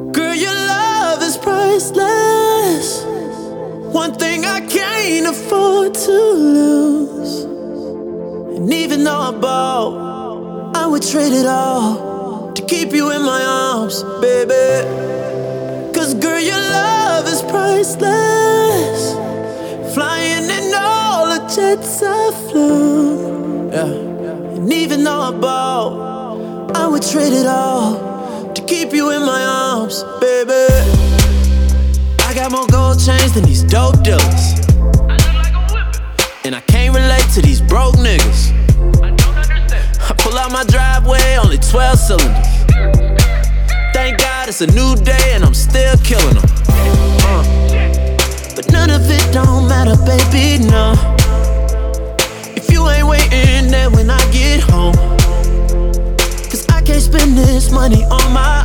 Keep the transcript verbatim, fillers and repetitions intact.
Girl, your love is priceless. One thing I can't afford to lose. And even though I bought, I would trade it all to keep you in my arms, baby. Cause girl, your love is priceless. Flying in all the jets I flew, yeah. And even though I bought, I would trade it all to keep you in my arms, baby. I got more gold chains than these dope dealers. I look like a whippin'. And I can't relate to these broke niggas. I don't understand. I pull out my driveway, only twelve cylinders. Thank God it's a new day and I'm still killing them. uh. But none of it don't matter, baby, no. If you ain't waiting there when I get home. Cause I can't spend this money on my